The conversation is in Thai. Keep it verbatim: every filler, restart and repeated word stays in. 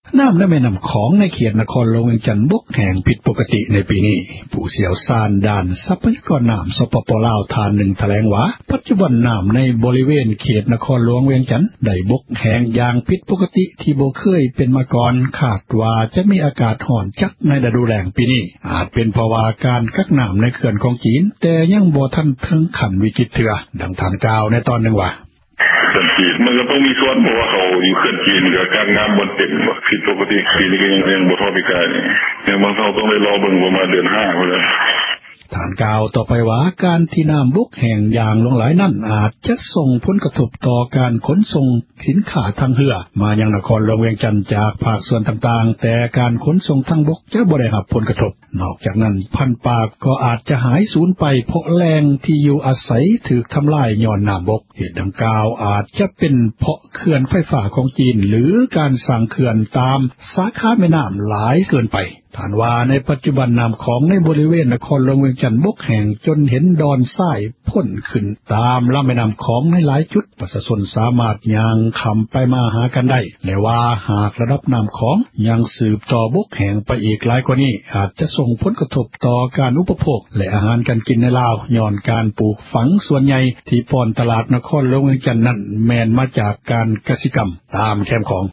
น้ำในแม่น้ำของในเขตนครหลวงเวียงจันทน์บกแห้งผิดปกติในปีนี้ผู้เชี่ยวชาญด้านทรัพยากรน้ำสปป.ลาวท่านหนึ่งแถลงว่าปัจจุบันน้ำในบริเวณเขตนครหลวงเวียงจันทน์ได้บกแห้งอย่างผิดปกติที่บ่เคยเป็นมาก่อนคาดว่าจะมีอากาศร้อนจัดในฤดูแล้งปีนี้อาจเป็นเพราะว่าการกักน้ำในเขื่อนของจีนแต่ยังบ่ทันถึงขั้นวิกฤตเทื่อดังท่านกล่าวในตอนนึงว่าเขื่อนจีนมันก็ต้องมีส่วนเพราะว่าเขาอยู่เขื่อนจีนกับการงานบนเต็มผิดปกติปีนี้ก็ยังยังบ่ทอดปีกายยังบางเท่าต้องได้รอเบิ่งประมาณเดือนห้าพุ่นแล้วฐานกล่าวต่อไปว่าการที่น้ำบกแห้งอย่างลงหลายนั่นอาจจะส่งผลกระทบต่อการขนส่งสินค้าทางเรือมายังนครหลวงเวียงจันทน์จากภาคส่วนต่างๆแต่การขนส่งทางบกจะบ่ได้รับผลกระทบนอกจากนั้นพันธุ์ปลาก็อาจจะหายสูญไปเพราะแหล่งที่อยู่อาศัยถูกทำลายย้อนน้ำบกเหตุดังกล่าวอาจจะเป็นเพราะเขื่อนไฟฟ้าของจีนหรือการสร้างเขื่อนตามสาขาแม่น้ำหลายเกินไปฐานว่าในปัจจุบันน้ำของในบริเวณนครหลวงเวียงจันทน์บกแห้งจนเห็นดอนทรายพ่นขึ้นตามลำแม่น้ำของในหลายจุดประชาชนสามารถย่างข้ามไปมาหากันได้และว่าหากระดับน้ำของยังสืบต่อบกแห้งไปอีกหลายกว่านี้อาจจะส่งผลกระทบต่อการอุปโภคและอาหารการกินในลาวย้อนการปลูกฝังส่วนใหญ่ที่ป้อนตลาดนครหลวงเวียงจันทน์นั้นแม่นมาจากการเกษตรกรรมตามแคมของ